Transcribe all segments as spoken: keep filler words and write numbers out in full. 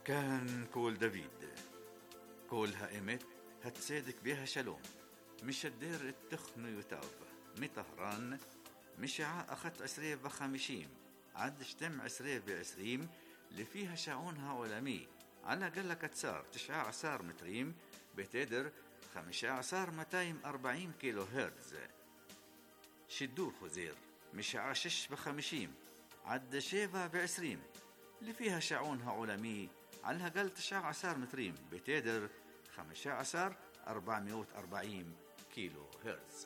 كان كول دافيد كول هائمت هتصدق بها شلوم مش الدير التخن يتعب مطهران مشاع أخت عسرية بخمشيم عد شتم عسرية بعسريم اللي فيها شعونها عالمي على قلة كتسار تشعى عصار متريم بتدر خمشة عصار متايم أربعين كيلو هرتز شدور خزير مشاع شش بخمشيم عد شيفا بعسريم اللي فيها شعونها عالمي على قل تشعى عصار متريم بتدر خمشة عصار أربعمائة وأربعين كيلو هرتز.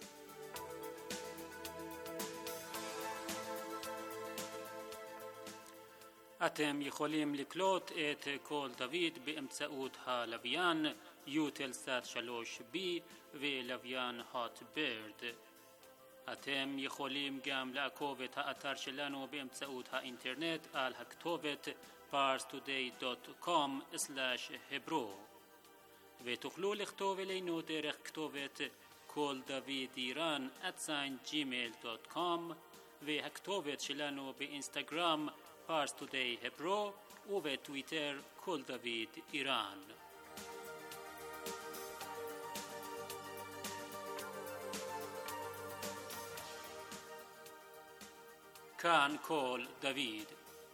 אתם יכולים לקלוט את קול דוד באמצעות הלוויין יוטלסאט שלוש בי ולוויין הוט בירד. אתם יכולים גם לעקוב את האתר שלנו באמצעות האינטרנט על הכתובת פארס טודיי דוט קום סלאש hebro ותוכלו לכתוב אלינו דרך כתובת קול דוד איראן at gmail dot com והכתובת שלנו באינסטגרם פארס טודיי hebro ובטוויטר קול דוד איראן. כאן קול דוד.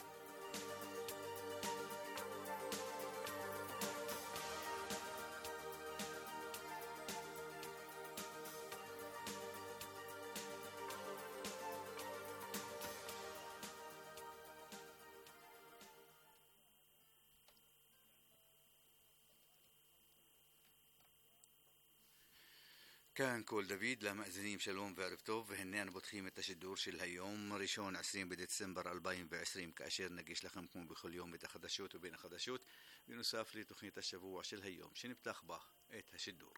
كان كول دافيد لمأذنين شلوم וערב טוב והנה אנו פותחים את השידור של היום ראשון עשרים בדצמבר אלפיים ועשרים כאשר נגיש לכם כמו בכל יום את החדשות ובין החדשות בנוסף לתוכנית השבוע של היום שנפתח בה את השידור.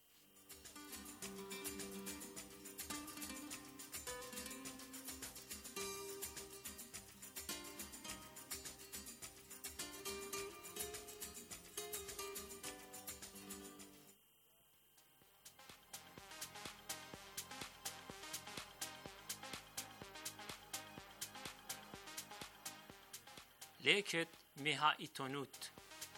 לקט מהעיתונות.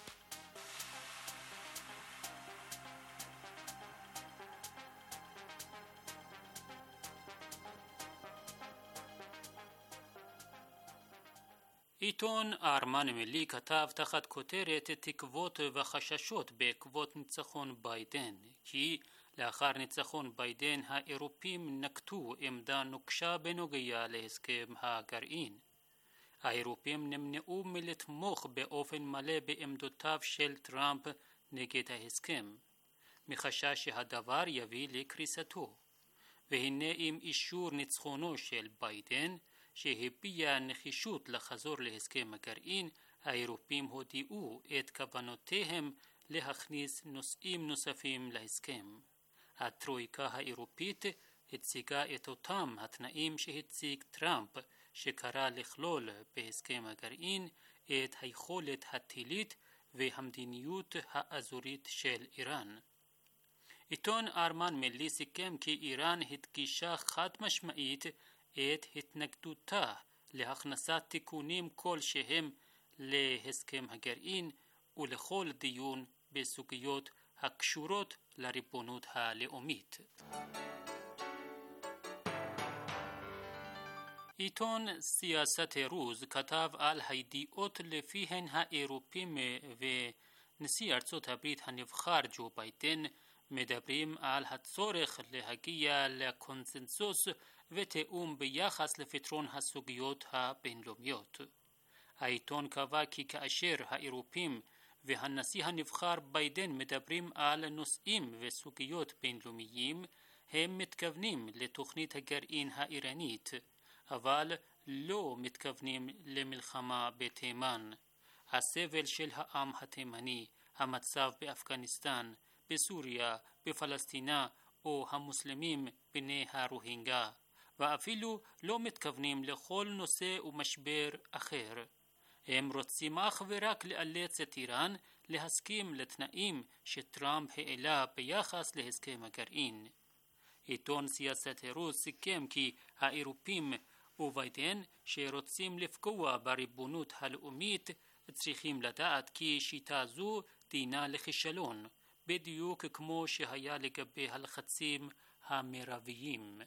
עיתון הארמן מילי כתב תחת כותרת תקוות וחששות בעקבות ניצחון ביידן, כי לאחר ניצחון ביידן האירופים נקטו עמדה נוקשה בנוגע להסכם הגרעין. האירופים נמנעו מלתמוך באופן מלא בעמדותיו של טראמפ נגד ההסכם, מחשש שהדבר יביא לקריסתו. והנה עם אישור ניצחונו של ביידן, שהביע נחישות לחזור להסכם הגרעין, האירופים הודיעו את כוונותיהם להכניס נושאים נוספים להסכם. הטרויקה האירופית הציגה את אותם התנאים שהציג טראמפ, שקרא לכלול בהסכם הגרעין את היכולת הטילית והמדיניות האזורית של איראן. עיתון הארמן מילי סיכם כי איראן הדגישה חד משמעית את התנגדותה להכנסת תיקונים כלשהם להסכם הגרעין ולכל דיון בסוגיות הקשורות לריבונות הלאומית. עיתון סיאסת רוז כתב על הידיעות לפיהן האירופים ונשיא ארצות הברית הנבחר ג'ו ביידן מדברים על הצורך להגיע לקונסנזוס ותאום ביחס לפתרון הסוגיות הבינלאומיות. העיתון קבע כי כאשר האירופים והנשיא הנבחר ביידן מדברים על נושאים וסוגיות בינלאומיים, הם מתכוונים לתוכנית הגרעין האיראנית, אבל לא מתכוונים למלחמה בתימן. הסבל של העם התימני, המצב באפגניסטן, בסוריה, בפלסטינה או המוסלמים בני הרוהינגה, ואפילו לא מתכוונים לכל נושא ומשבר אחר. הם רוצים אך ורק לאלץ את איראן להסכים לתנאים שטראמפ העלה ביחס להסכם הגרעין. עיתון סיאסת רוז סיכם כי האירופים וביידן שרוצים לפגוע בריבונות הלאומית צריכים לדעת כי שיטה זו דינה לכישלון, בדיוק כמו שהיה לגבי הלחצים המרביים.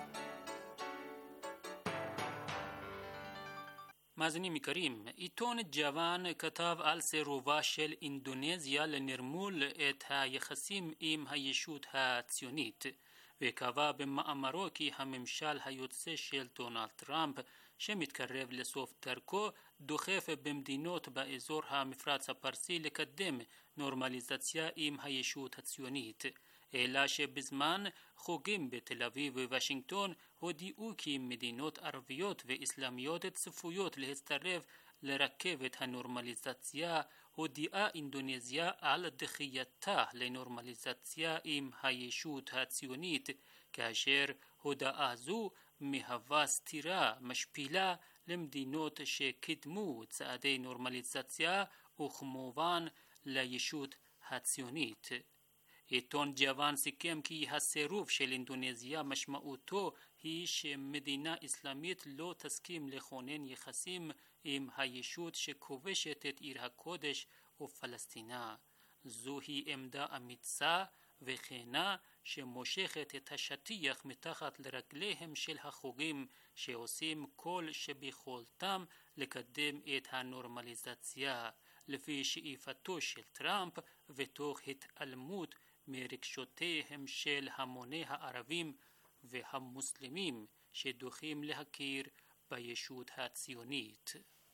מאזינים יקרים, עיתון ג'וואן כתב על סירובה של אינדונזיה לנרמול את היחסים עם הישות הציונית, וקבע במאמרו כי הממשל היוצא של דונלד טראמפ שמתקרב לסוף דרכו דוחף במדינות באזור המפרץ הפרסי לקדם נורמליזציה עם הישות הציונית, אלא שבזמן חוגים בתל אביב וושינגטון הודיעו כי מדינות ערביות ואסלאמיות צפויות להצטרף לרכבת הנורמליזציה. הודיעה אינדונזיה על דחייתה לנורמליזציה עם הישות הציונית, כאשר הודעה זו מהווה סתירה משפילה למדינות שקידמו צעדי נורמליזציה וכמובן לישות הציונית. עיתון ג'וואן סיכם כי הסירוב של אינדונזיה משמעותו היא שמדינה אסלאמית לא תסכים לכונן יחסים עם הישות שכובשת את עיר הקודש ופלסטינה. זוהי עמדה אמיצה וכנה שמושכת את השטיח מתחת לרגליהם של החוגים שעושים כל שביכולתם לקדם את הנורמליזציה לפי שאיפתו של טראמפ, ותוך התעלמות מרגשותיהם של המוני הערבים והמוסלמים שדוחים להכיר בישות הציונית.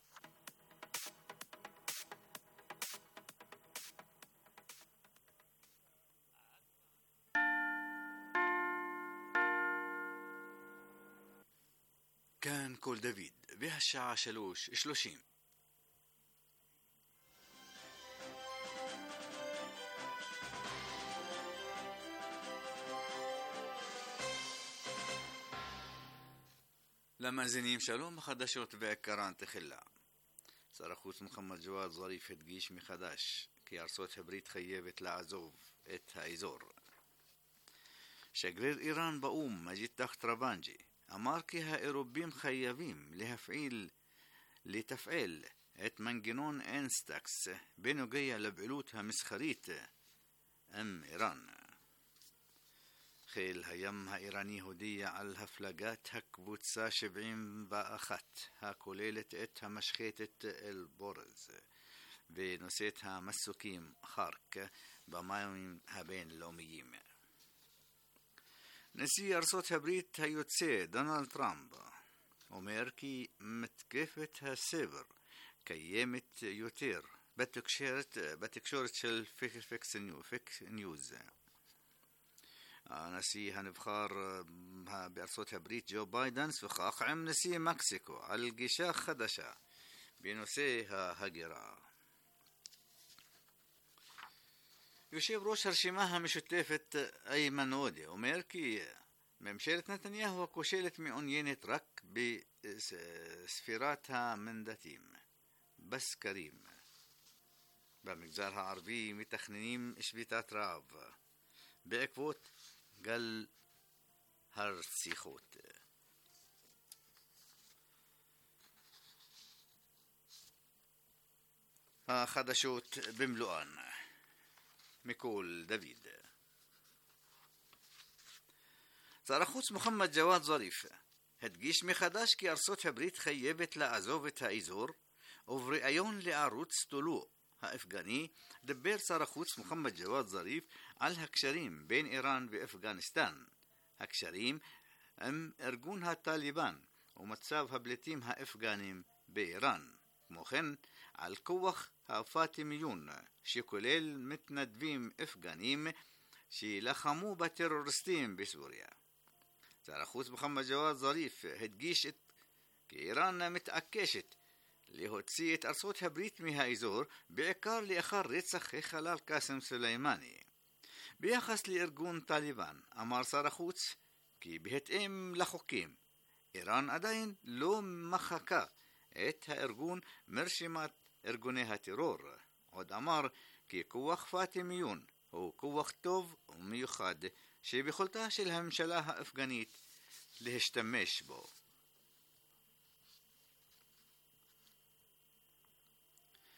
כאן קול דוד, והשעה שלוש שלושים. למאזינים שלום, החדשות ועיקרן תחילה. שר החוץ מוחמד ג'וואד זריף הדגיש מחדש כי ארצות הברית חייבת לעזוב את האזור. שגריר איראן באום מג'יד תחת רבנג'י אמר כי האירופים חייבים להפעיל לתפעל את מנגנון אינסטקס בנוגע לפעילות המסחרית עם איראן. חיל הים האיראני הודיע על הפלגת הקבוצה שבעים ואחת הכוללת את המשחטת אל-בורז ונושאת המסוקים חרק במים הבינלאומיים. נשיא ארצות הברית היוצא דונלד טראמפ אומר כי מתקפת הסייבר קיימת יותר בתקשורת, בתקשורת של פייק ניוז. הנשיא הנבחר בארצות הברית ג'ו ביידן שוחח עם נשיא מקסיקו על גישה חדשה בנושא ההגירה. יושב ראש הרשימה המשותפת איימן עודה אומר כי ממשלת נתניהו הכושלת מעוניינת רק בספירת המנדטים בסקרים. במגזר הערבי מתכננים שביתת רעב בעקבות גל הרציחות. החדשות במלואן מקול דוד. שר החוץ מוחמד ג'וואד זריף הדגיש מחדש כי ארצות הברית חייבת לעזוב את האזור, ובראיון לערוץ טולו האפגני דבר שר החוץ מוחמד ג'וואד זריף על הקשרים בין איראן ואפגניסטן, הקשרים עם ארגון הטליבן ומצב הפליטים האפגנים באיראן, כמו כן על כוח הפאטימיון שכולל מתנדבים אפגנים שלחמו בטרוריסטים בסוריה. שר החוץ מוחמד ג'וואד זריף הדגיש כי איראן מתעקשת להוציא את ארצות הברית מהאזור, בעיקר לאחר רצח החלל קאסם סולימאני. ביחס לארגון טליבן אמר שר החוץ כי בהתאם לחוקים איראן עדיין לא מחקה את הארגון מרשימת ארגוני הטרור. עוד אמר כי כוח פאטימיון הוא כוח טוב ומיוחד שביכולתה של הממשלה האפגנית להשתמש בו.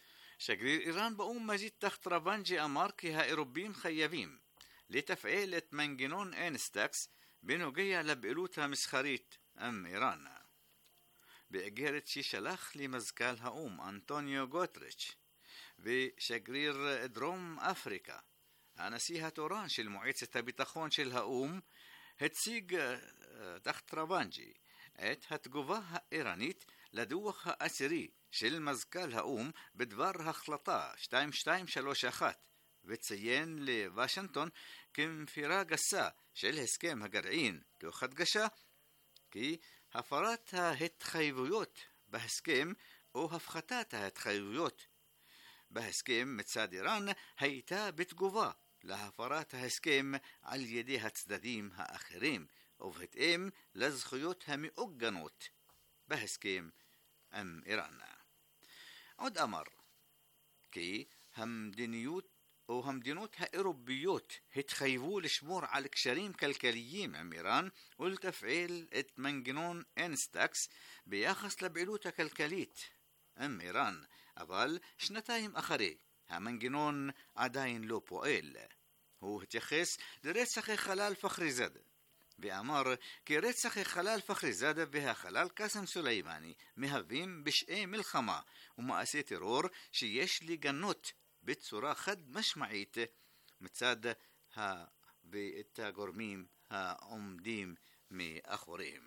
שגריר איראן באום מג'יד תחת רבנג'י אמר כי האירופים חייבים לתפעל את מנגנון אינסטקס בנוגע לפעילות המסחרית עם איראן. באיגרת ששלח למזכ"ל האום אנטוניו גוטריץ' ושגריר דרום אפריקה, הנשיא התורן של מועצת הביטחון של האום הציג תחת רבנג'י את התגובה האיראנית לדוח העשירי של מזכ"ל האום בדבר החלטה שתיים שתיים שלוש אחת וציין לוושינגטון כמפירה גסה של הסכם הגרעין, תוך הדגשה כי הפרת ההתחייבויות בהסכם או הפחתת ההתחייבויות בהסכם מצד איראן הייתה בתגובה להפרת ההסכם על ידי הצדדים האחרים ובהתאם לזכויות המעוגנות בהסכם עם איראן. עוד אמר כי המדיניות או המדינות האירופיות התחייבו לשמור על קשרים כלכליים עם איראן ולתפעל את מנגנון אינסטקס ביחס לפעילות הכלכלית עם איראן, אבל שנתיים אחרי המנגנון עדיין לא פועל. הוא התייחס לרצח החלל פחריזאדה ואמר כי רצח החלל פחריזאדה והחלל קאסם סולימאני מהווים פשעי מלחמה ומעשי טרור שיש לגנות בצורה חד משמעית מצד ה... ואת הגורמים העומדים מאחוריהם.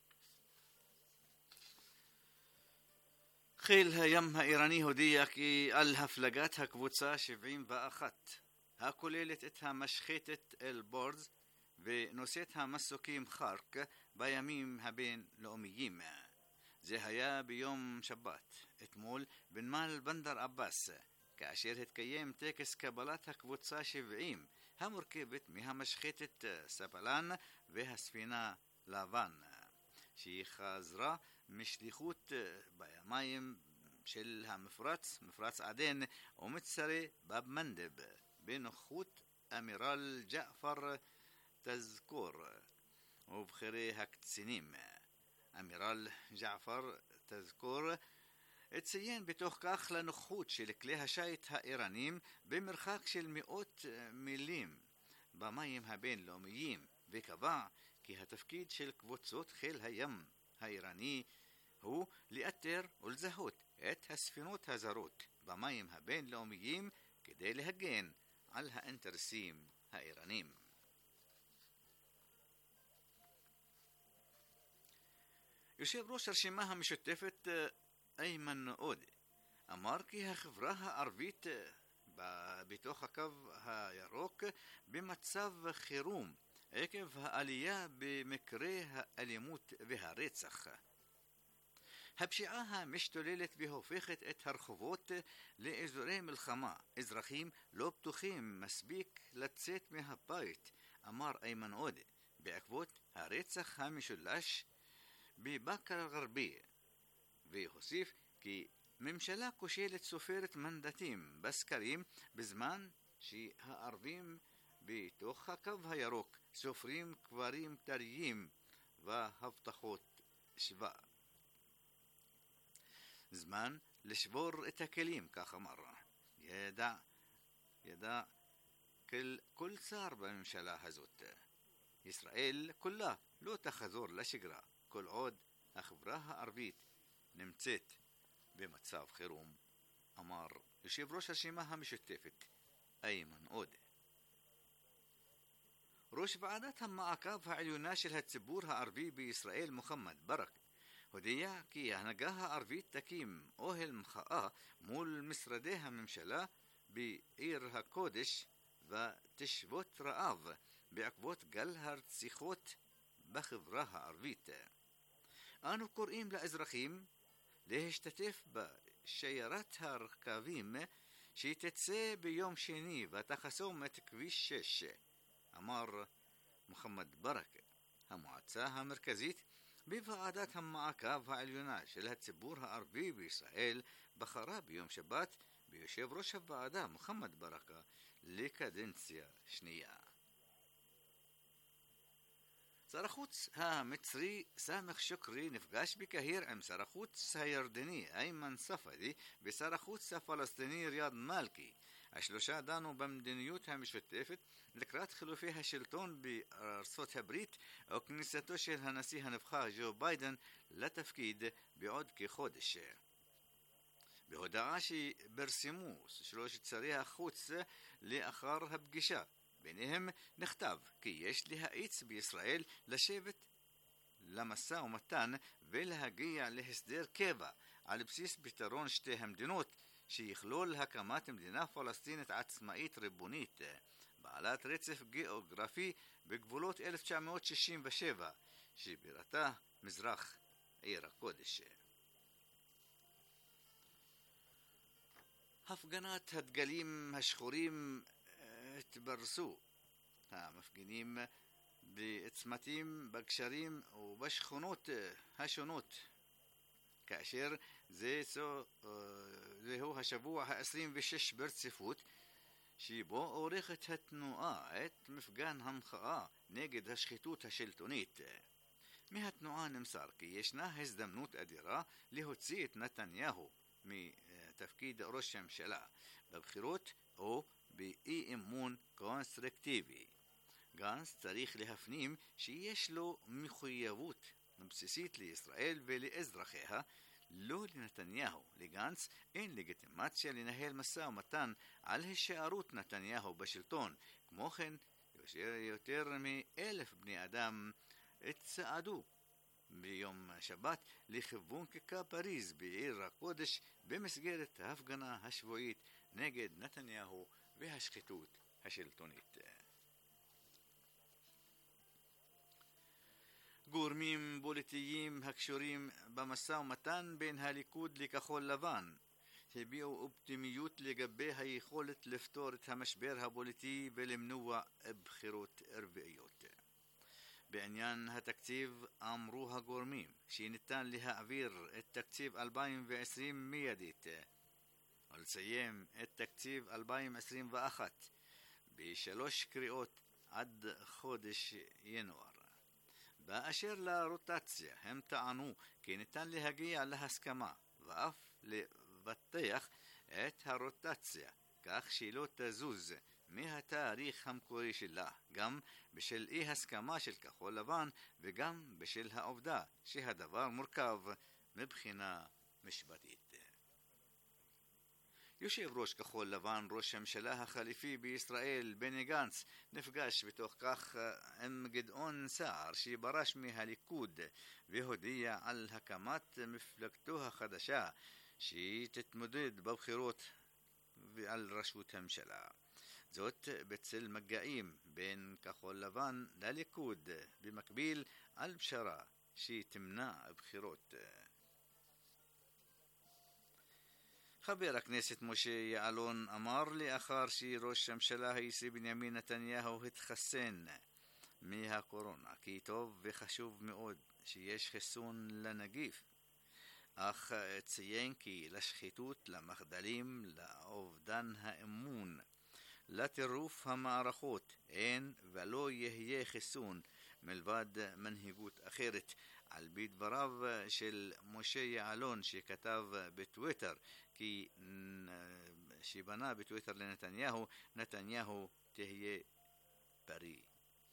חיל הים האיראני הודיע כי על הפלגת הקבוצה שבעים ואחת הכוללת את המשחטת אל-בורז ונושאת המסוקים חרק בימים הבינלאומיים. זה היה ביום שבת אתמול בנמל בנדר עבאס, כאשר התקיים טקס קבלת הקבוצה שבעים המורכבת מהמשחטת ספלן והספינה לבן, שהיא חזרה משליחות בימיים של המפרץ, מפרץ עדן ומצרי בב מנדב בנוכחות אמירל ג'עפר תזכור ובכירי הקצינים. אמירל ג'עפר תזכור הציין בתוך כך לנוכחות של כלי השיט האיראנים במרחק של מאות מילים במים הבינלאומיים, וקבע כי התפקיד של קבוצות חיל הים האיראני הוא לאתר ולזהות את הספינות הזרות במים הבינלאומיים כדי להגן על האינטרסים האיראנים. יושב ראש הרשימה המשותפת איימן עודה אמר כי החברה הערבית בתוך הקו הירוק במצב חירום עקב העלייה במקרי האלימות והרצח. הפשיעה המשתוללת והופכת את הרחובות לאזורי מלחמה. אזרחים לא בטוחים מספיק לצאת מהבית, אמר איימן עודה, בעקבות הרצח המשולש בבאקה אל-גרבייה, והוסיף כי ממשלה כושלת סופרת מנדטים בסקרים בזמן שהערבים בתוך הקו הירוק סופרים קברים טריים והבטחות שווה. זמן לשבור את הכלים, כך אמר. ידע, ידע כל, כל שר בממשלה הזאת. ישראל כולה לא תחזור לשגרה כל עוד החברה הערבית נמצאת במצב חירום, אמר יושב ראש הרשימה המשותפת איימן עודה. ראש ועדת המעקב העליונה של הציבור הערבי בישראל מוחמד ברכה הודיע כי ההנהגה הערבית תקים אוהל מחאה מול משרדי הממשלה בעיר הקודש ותשבות רעב בעקבות גל הרציחות בחברה הערבית. אנו קוראים לאזרחים להשתתף בשיירת הרכבים שתצא ביום שני ותחסום את כביש שש, אמר מוחמד ברכה. המועצה המרכזית בוועדת המעקב העליונה של הציבור הערבי בישראל בחרה ביום שבת ביושב ראש הוועדה מוחמד ברכה לקדנציה שנייה. שר החוץ המצרי סמך שוקרי נפגש בקהיר עם שר החוץ הירדני איימן ספדי ושר החוץ הפלסטיני ריאד מאלקי. השלושה דנו במדיניות המשותפת לקראת חילופי השלטון בארצות הברית וכניסתו של הנשיא הנבחר ג'ו ביידן לתפקיד בעוד כחודש. בהודעה שפרסמו שלושת שרי החוץ לאחר הפגישה, ביניהם נכתב כי יש להאיץ בישראל לשבת למשא ומתן ולהגיע להסדר קבע על בסיס פתרון שתי המדינות שיכלול הקמת מדינה פלסטינית עצמאית ריבונית בעלת רצף גיאוגרפי בגבולות אלף תשע מאות שישים ושבע שבירתה מזרח עיר הקודש. הפגנת הדגלים השחורים התברסו המפגינים בצמתים, בגשרים ובשכונות השונות, כאשר זה זהו השבוע ה-עשרים ושש ברציפות שבו עורכת התנועה את מפגן המחאה נגד השחיתות השלטונית. מהתנועה נמסר כי ישנה הזדמנות אדירה להוציא את נתניהו מתפקיד ראש הממשלה בבחירות או באי אמון קונסטרוקטיבי. גנץ צריך להפנים שיש לו מחויבות בסיסית לישראל ולאזרחיה, לא לנתניהו. לגנץ אין לגיטימציה לנהל משא ומתן על הישארות נתניהו בשלטון. כמו כן, יותר מאלף בני אדם צעדו ביום שבת לכיוון כיכר פריז בעיר הקודש במסגרת ההפגנה השבועית נגד נתניהו והשחיתות השלטונית. גורמים פוליטיים הקשורים במשא ומתן בין הליכוד לכחול לבן הביעו אופטימיות לגבי היכולת לפתור את המשבר הפוליטי ולמנוע בחירות רביעיות. בעניין התקציב אמרו הגורמים שניתן להעביר את תקציב אלפיים ועשרים מיידית ולסיים את תקציב אלפיים עשרים ואחת בשלוש קריאות עד חודש ינואר. באשר לרוטציה, הם טענו כי ניתן להגיע להסכמה ואף לבטח את הרוטציה כך שלא תזוז מהתאריך המקורי שלה, גם בשל אי הסכמה של כחול לבן וגם בשל העובדה שהדבר מורכב מבחינה משפטית. יושב ראש כחול לבן, ראש הממשלה החליפי בישראל בני גנץ, נפגש בתוך כך עם גדעון סער שברש מהליכוד והודיע על הקמת מפלגתו החדשה שתתמודד בבחירות ועל ראשות הממשלה. זאת בצל מגעים בין כחול לבן לליכוד, במקביל על פשרה שתמנע בחירות. חבר הכנסת משה יעלון אמר לאחר שראש הממשלה הישראלי בנימין נתניהו התחסן מהקורונה כי טוב וחשוב מאוד שיש חיסון לנגיף, אך ציין כי לשחיתות, למחדלים, לאובדן האמון, לטירוף המערכות אין ולא יהיה חיסון מלבד מנהיגות אחרת. על פי דבריו של משה יעלון שכתב בטוויטר כי שבנה בטוויטר לנתניהו, נתניהו תהיה בריא.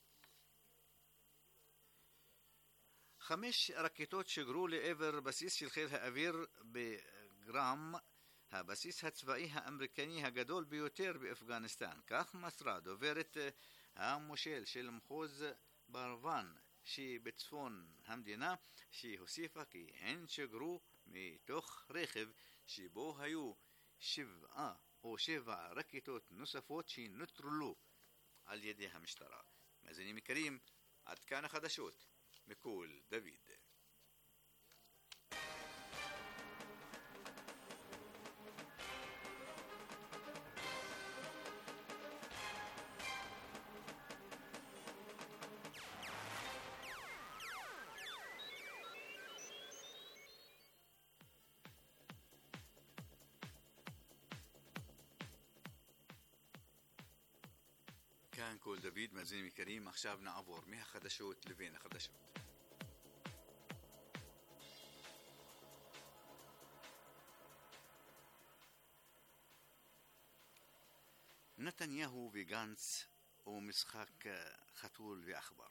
חמש רקטות שגרו לעבר בסיס של חיל האוויר בגרם, הבסיס הצבאי האמריקני הגדול ביותר באפגניסטן. כך מסרה דוברת המושל של מחוז ברוון שבצפון המדינה, שהוסיפה כי הן שגרו מתוך רכב שבו היו שבעה או שבע רקטות נוספות שנוטרלו על ידי המשטרה. מאזינים יקרים, עד כאן החדשות מכל דוד. כאן קול דוד, מאזינים יקרים, עכשיו נעבור מהחדשות לבין החדשות. נתניהו וגנץ ומשחק חתול ועכבר.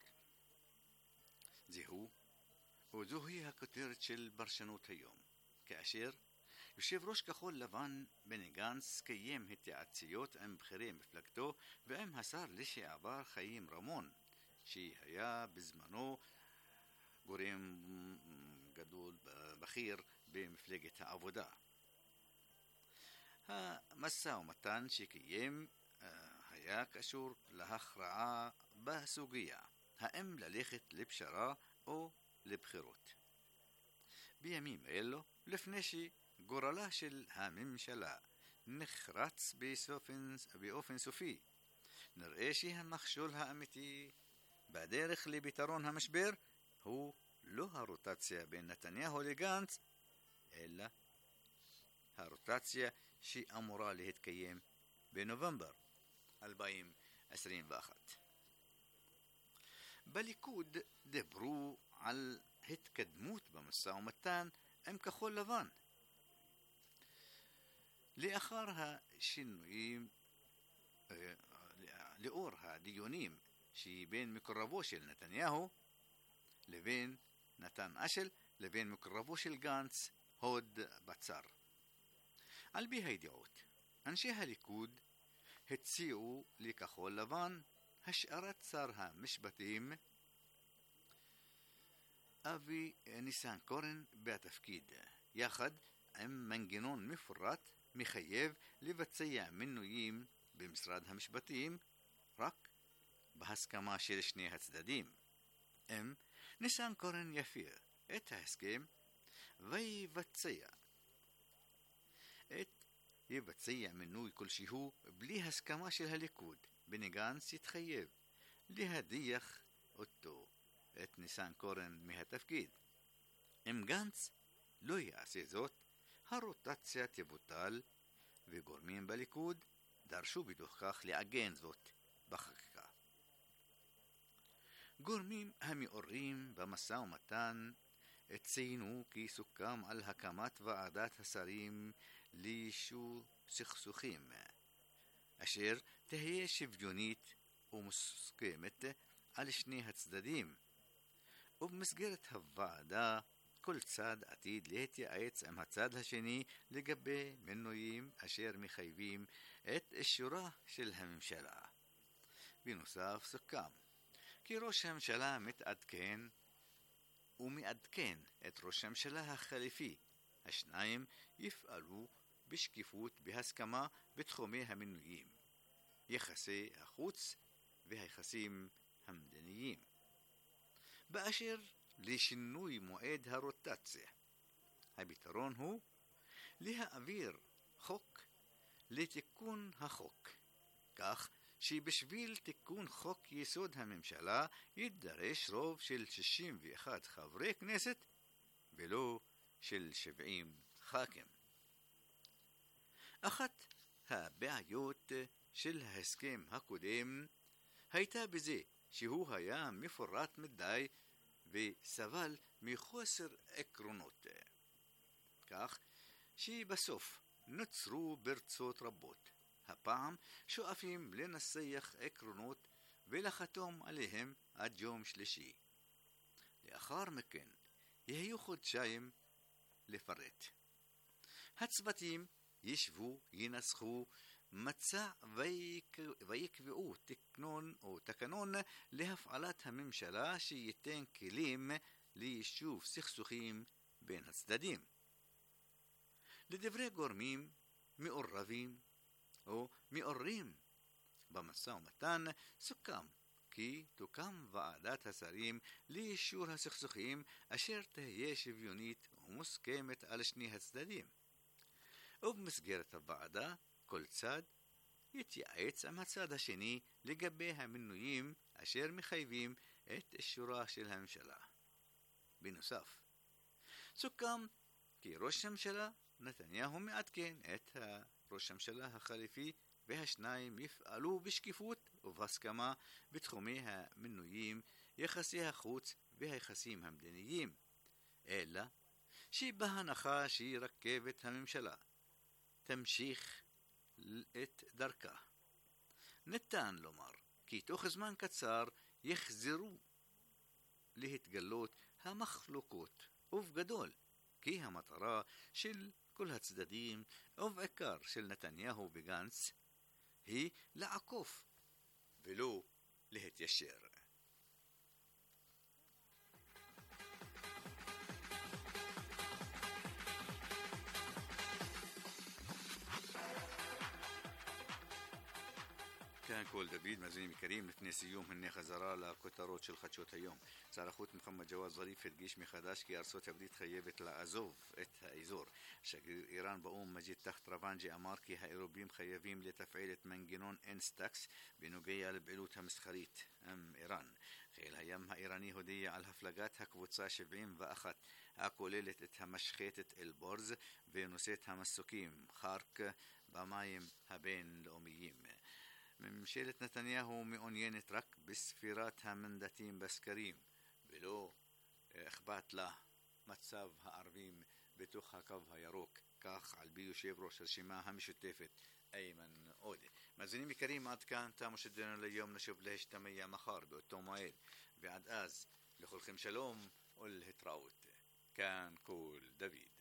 זהו, וזוהי הכותרת של פרשנות היום, כאשר יושב ראש כחול לבן בני גנץ קיים התייעצויות עם בכירי מפלגתו ועם השר לשעבר חיים רמון, שהיה בזמנו גורם גדול בכיר במפלגת העבודה. המשא ומתן שקיים היה קשור להכרעה בסוגיה, האם ללכת לפשרה או לבחירות. בימים אלו, לפני שגורלה של הממשלה נחרץ באופן, באופן סופי, נראה שהמכשול האמיתי בדרך לפתרון המשבר הוא לא הרוטציה בין נתניהו לגנץ, אלא הרוטציה שאמורה להתקיים בנובמבר אלפיים עשרים ואחת. בליכוד דברו על התקדמות במשא ומתן עם כחול לבן. לאחר השינויים, לאור הדיונים שבין מקורבו של נתניהו לבין נתן אשל לבין מקורבו של גנץ הוד בצר. על פי הידיעות, אנשי הליכוד הציעו לכחול לבן השארת שר המשפטים אבי ניסנקורן בתפקיד, יחד עם מנגנון מפורט מחייב לבצע מינויים במשרד המשפטים רק בהסכמה של שני הצדדים. אם ניסנקורן יפר את ההסכם ויבצע את יבצע מינוי כלשהו בלי הסכמה של הליכוד, בני גנץ יתחייב להדיח אותו, את ניסנקורן, מהתפקיד. אם גנץ לא יעשה זאת, הרוטציה תבוטל, וגורמים בליכוד דרשו בתוך כך לעגן זאת בחקיקה. גורמים המעורים במשא ומתן ציינו כי סוכם על הקמת ועדת השרים ליישוב סכסוכים, אשר תהיה שוויונית ומוסכמת על שני הצדדים, ובמסגרת הוועדה כל צד עתיד להתייעץ עם הצד השני לגבי מינויים אשר מחייבים את אישורה של הממשלה. בנוסף סוכם כי ראש הממשלה מתעדכן ומעדכן את ראש הממשלה החליפי. השניים יפעלו בשקיפות בהסכמה בתחומי המינויים, יחסי החוץ והיחסים המדיניים. באשר לשינוי מועד הרוטציה, הפתרון הוא להעביר חוק לתיקון החוק, כך שבשביל תיקון חוק יסוד הממשלה יידרש רוב של שישים ואחד חברי כנסת ולא של שבעים ח"כים. אחת הבעיות של ההסכם הקודם הייתה בזה שהוא היה מפורט מדי וסבל מחוסר עקרונות, כך שבסוף נוצרו ברצות רבות. הפעם שואפים לנסח עקרונות ולחתום עליהם עד יום שלישי. לאחר מכן יהיו חודשיים לפרט. הצוותים ישבו, ינסחו מצע ויקבעו תקנון או תקנון להפעלת הממשלה שייתן כלים ליישוב סכסוכים בין הצדדים. לדברי גורמים מעורבים או מעוררים במשא ומתן, סוכם כי תוקם ועדת השרים לאישור הסכסוכים אשר תהיה שוויונית ומוסכמת על שני הצדדים. ובמסגרת הוועדה כל צד יתייעץ עם הצד השני לגבי המינויים אשר מחייבים את אישורה של הממשלה. בנוסף, סוכם כי ראש הממשלה נתניהו מעדכן את ראש הממשלה החליפי והשניים יפעלו בשקיפות ובהסכמה בתחומי המנויים, יחסי החוץ והיחסים המדיניים, אלא שבהנחה שרכבת הממשלה תמשיך את דרכה, ניתן לומר כי תוך זמן קצר יחזרו להתגלות המחלוקות, ובגדול כי המטרה של כל הצדדים, ובעיקר של נתניהו וגנץ, היא לעקוף ולא להתיישר. كان كول دافيد مازني كريم לפני סיום הנה חזרה לכותרות של חדשות היום. שר החוץ מוחמד ג'וואד זריף הדגיש מחדש כי ארצות הברית חייבת לעזוב את האזור. שגריר איראן באו"ם מג'יד תחת רבנג'י אמר כי האירופים חייבים לתפעל את מנגנון אינסטקס בנוגע לפעילות המסחרית עם איראן. חיל הים האיראני הודיע על הפלגת הקבוצה שבעים ואחת הכוללת את המשחטת אל-בורז ונושאת המסוקים חרק במים הבינלאומיים. ממשלת נתניהו מעוניינת רק בספירת המנדטים בסקרים ולא אכפת לה מצב הערבים בתוך הקו הירוק, כך על פי יושב ראש הרשימה המשותפת איימן עודה. מאזינים יקרים, עד כאן תמו שידורנו ליום, נשוב להשתמע מחר באותו מועד, ועד אז לכולכם שלום ולהתראות. כאן קול דוד.